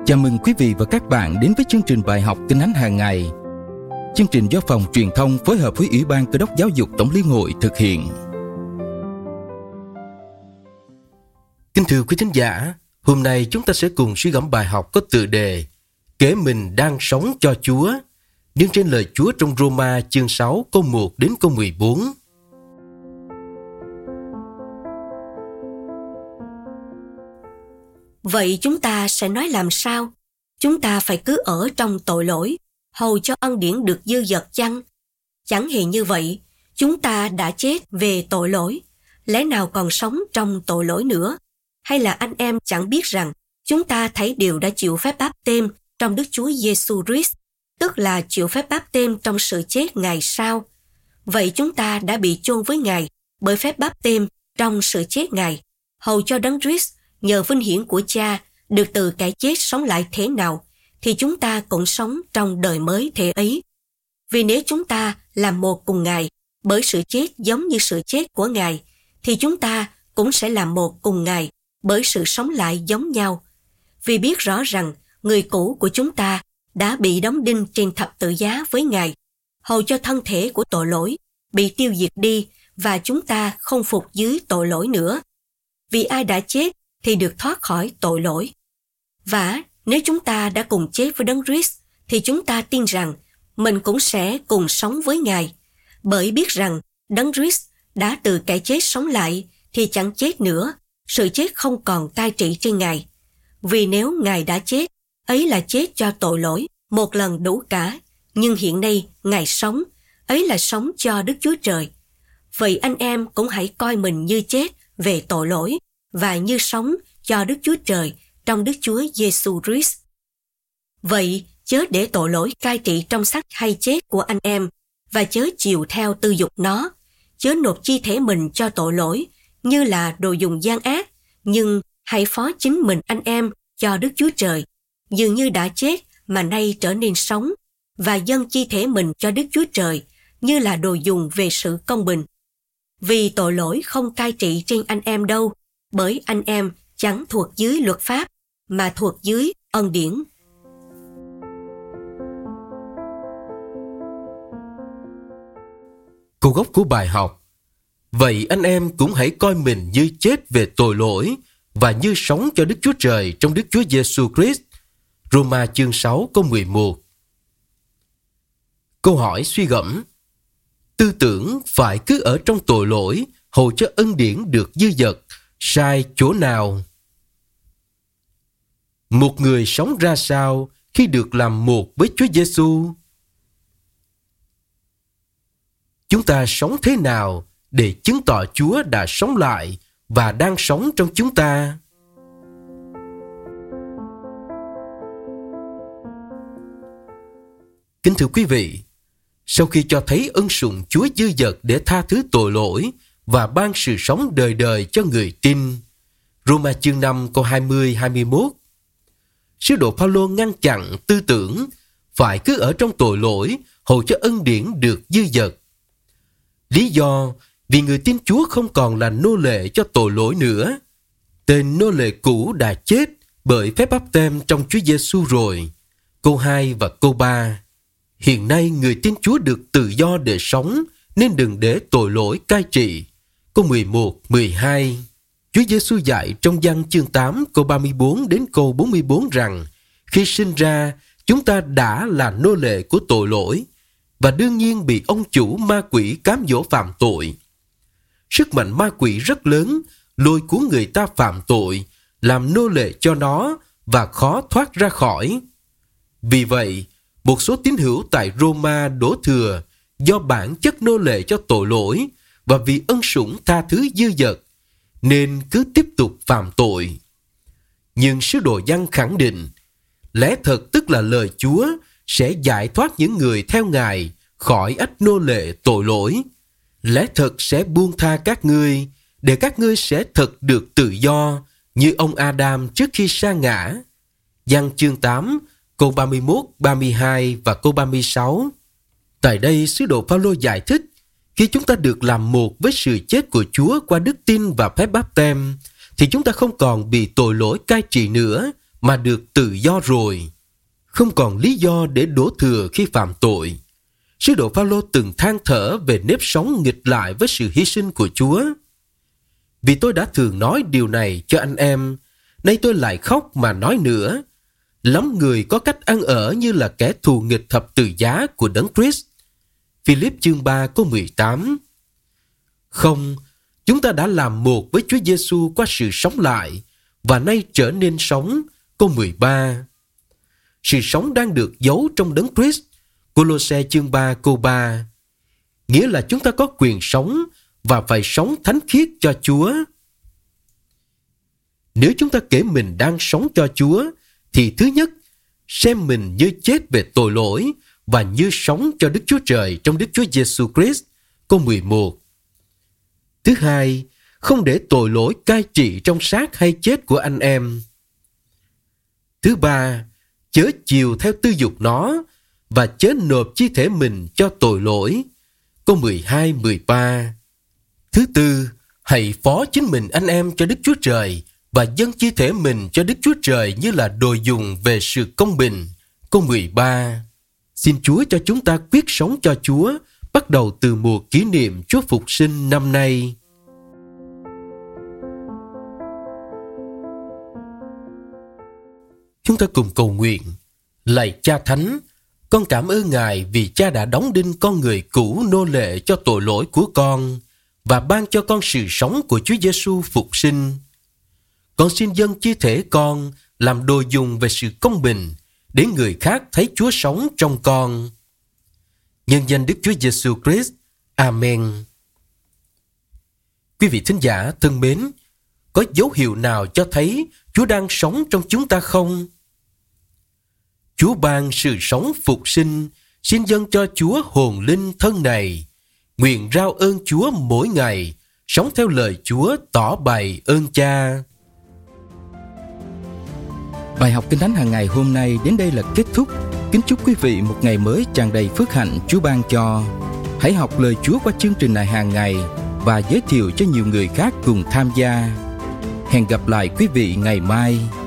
Chào mừng quý vị và các bạn đến với chương trình bài học Kinh Thánh hàng ngày. Chương trình do Phòng Truyền thông phối hợp với Ủy ban Cơ đốc Giáo dục Tổng Liên hội thực hiện. Kính thưa quý thính giả, hôm nay chúng ta sẽ cùng suy gẫm bài học có tựa đề Kể mình đang sống cho Chúa, nương trên lời Chúa trong Roma chương 6 câu 1 đến câu 14. Vậy chúng ta sẽ nói làm sao? Chúng ta phải cứ ở trong tội lỗi, hầu cho ân điển được dư dật chăng? Chẳng hề như vậy, chúng ta đã chết về tội lỗi, lẽ nào còn sống trong tội lỗi nữa? Hay là anh em chẳng biết rằng chúng ta thấy đều đã chịu phép báp têm trong Đức Chúa Giêsu Christ, tức là chịu phép báp têm trong sự chết Ngài sao? Vậy chúng ta đã bị chôn với Ngài bởi phép báp têm trong sự chết Ngài, hầu cho Đấng Christ nhờ vinh hiển của Cha được từ cái chết sống lại thế nào, thì chúng ta cũng sống trong đời mới thế ấy. Vì nếu chúng ta làm một cùng Ngài bởi sự chết giống như sự chết của Ngài, thì chúng ta cũng sẽ làm một cùng Ngài bởi sự sống lại giống nhau. Vì biết rõ rằng người cũ của chúng ta đã bị đóng đinh trên thập tự giá với Ngài, hầu cho thân thể của tội lỗi bị tiêu diệt đi và chúng ta không phục dưới tội lỗi nữa. Vì ai đã chết thì được thoát khỏi tội lỗi. Và nếu chúng ta đã cùng chết với Đấng Christ, thì chúng ta tin rằng mình cũng sẽ cùng sống với Ngài, bởi biết rằng Đấng Christ đã từ cái chết sống lại thì chẳng chết nữa, sự chết không còn cai trị trên Ngài. Vì nếu Ngài đã chết, ấy là chết cho tội lỗi một lần đủ cả, nhưng hiện nay Ngài sống, ấy là sống cho Đức Chúa Trời. Vậy anh em cũng hãy coi mình như chết về tội lỗi và như sống cho Đức Chúa Trời trong Đức Chúa Giêsu Christ. Vậy chớ để tội lỗi cai trị trong xác hay chết của anh em, và chớ chiều theo tư dục nó, chớ nộp chi thể mình cho tội lỗi như là đồ dùng gian ác, nhưng hãy phó chính mình anh em cho Đức Chúa Trời, dường như đã chết mà nay trở nên sống, và dâng chi thể mình cho Đức Chúa Trời như là đồ dùng về sự công bình. Vì tội lỗi không cai trị trên anh em đâu, bởi anh em chẳng thuộc dưới luật pháp, mà thuộc dưới ân điển. Câu gốc của bài học: Vậy anh em cũng hãy coi mình như chết về tội lỗi và như sống cho Đức Chúa Trời trong Đức Chúa Giêsu Christ. Roma chương 6 câu 11. Câu hỏi suy gẫm: tư tưởng phải cứ ở trong tội lỗi, hầu cho ân điển được dư dật, sai chỗ nào? Một người sống ra sao khi được làm một với Chúa Giêsu? Chúng ta sống thế nào để chứng tỏ Chúa đã sống lại và đang sống trong chúng ta? Kính thưa quý vị, sau khi cho thấy ân sủng Chúa dư dật để tha thứ tội lỗi và ban sự sống đời đời cho người tin, Roma chương 5 câu 20-21, sứ đồ Phaolô ngăn chặn tư tưởng phải cứ ở trong tội lỗi, hầu cho ân điển được dư dật. Lý do vì người tin Chúa không còn là nô lệ cho tội lỗi nữa. Tên nô lệ cũ đã chết bởi phép báp têm trong Chúa Giêsu rồi. Câu 2 và câu 3. Hiện nay người tin Chúa được tự do để sống, nên đừng để tội lỗi cai trị. Câu 11, 12. Chúa Giêsu dạy trong Giăng chương 8 câu 34 đến câu 44 rằng khi sinh ra chúng ta đã là nô lệ của tội lỗi và đương nhiên bị ông chủ ma quỷ cám dỗ phạm tội. Sức mạnh ma quỷ rất lớn, lôi cuốn người ta phạm tội, làm nô lệ cho nó và khó thoát ra khỏi. Vì vậy, một số tín hữu tại Roma đổ thừa do bản chất nô lệ cho tội lỗi và vì ân sủng tha thứ dư dật, nên cứ tiếp tục phạm tội. Nhưng sứ đồ Giăng khẳng định, lẽ thật tức là lời Chúa sẽ giải thoát những người theo Ngài khỏi ách nô lệ tội lỗi. Lẽ thật sẽ buông tha các ngươi, để các ngươi sẽ thật được tự do như ông Adam trước khi sa ngã. Giăng chương 8, câu 31, 32 và câu 36. Tại đây, sứ đồ Phaolô giải thích, khi chúng ta được làm một với sự chết của Chúa qua đức tin và phép báp têm, thì chúng ta không còn bị tội lỗi cai trị nữa, mà được tự do rồi, không còn lý do để đổ thừa khi phạm tội. Sứ đồ Phaolô từng than thở về nếp sống nghịch lại với sự hy sinh của Chúa. Vì tôi đã thường nói điều này cho anh em, nay tôi lại khóc mà nói nữa. Lắm người có cách ăn ở như là kẻ thù nghịch thập tự giá của Đấng Christ. Philip chương 3 câu 18. Không, chúng ta đã làm một với Chúa Giêsu qua sự sống lại, và nay trở nên sống. Câu 13. Sự sống đang được giấu trong Đấng Christ. Cô-lô-se chương 3 câu 3. Nghĩa là chúng ta có quyền sống và phải sống thánh khiết cho Chúa. Nếu chúng ta kể mình đang sống cho Chúa, thì thứ nhất, xem mình như chết về tội lỗi và như sống cho Đức Chúa Trời trong Đức Chúa Giêsu Christ. Câu 11. Thứ hai, không để tội lỗi cai trị trong xác hay chết của anh em. Thứ ba, chớ chiều theo tư dục nó và chớ nộp chi thể mình cho tội lỗi. Câu 12, 13. Thứ tư, hãy phó chính mình anh em cho Đức Chúa Trời và dâng chi thể mình cho Đức Chúa Trời như là đồ dùng về sự công bình. Câu 13. Xin Chúa cho chúng ta quyết sống cho Chúa, bắt đầu từ mùa kỷ niệm Chúa Phục sinh năm nay. Chúng ta cùng cầu nguyện. Lạy Cha Thánh, con cảm ơn Ngài vì Cha đã đóng đinh con người cũ nô lệ cho tội lỗi của con và ban cho con sự sống của Chúa Giêsu phục sinh. Con xin dâng chi thể con làm đồ dùng về sự công bình để người khác thấy Chúa sống trong con. Nhân danh Đức Chúa Giêsu Christ. Amen. Quý vị thính giả thân mến, có dấu hiệu nào cho thấy Chúa đang sống trong chúng ta không? Chúa ban sự sống phục sinh, xin dâng cho Chúa hồn linh thân này. Nguyện rao ơn Chúa mỗi ngày, sống theo lời Chúa tỏ bày ơn Cha. Bài học Kinh Thánh hàng ngày hôm nay đến đây là kết thúc. Kính chúc quý vị một ngày mới tràn đầy phước hạnh Chúa ban cho. Hãy học lời Chúa qua chương trình này hàng ngày và giới thiệu cho nhiều người khác cùng tham gia. Hẹn gặp lại quý vị ngày mai.